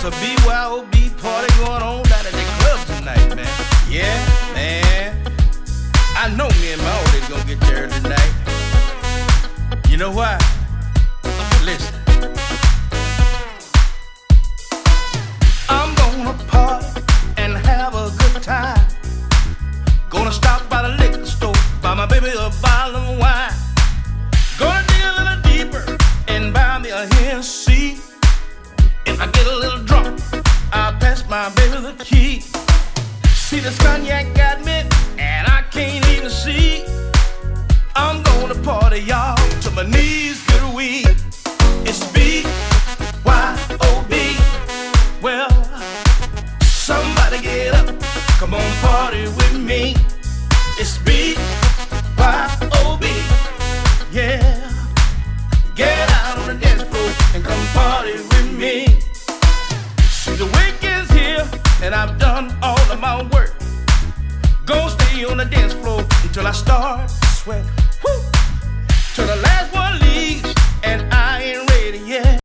a BYOB party going on down at the club tonight, man. Yeah, man. I know me and my old lady gonna get there tonight. You know why? Listen. I'm gonna party and have a good time. Gonna stop by the liquor store, buy my baby a bottle of wine. Gonna dig a little deeper and buy me a Hennessy. If I get a little drunk, I'll pass my baby the key. See, this cognac got me and I can't even see. I'm gonna party, y'all, till my knees get weak. It's BYOB. Well, somebody get up, come on, party with me. It's BYOB. Yeah, get out on the dance floor and come party with me. See, the weekend's here and I've done all of my work. Gonna stay on the dance floor until I start sweating. Woo!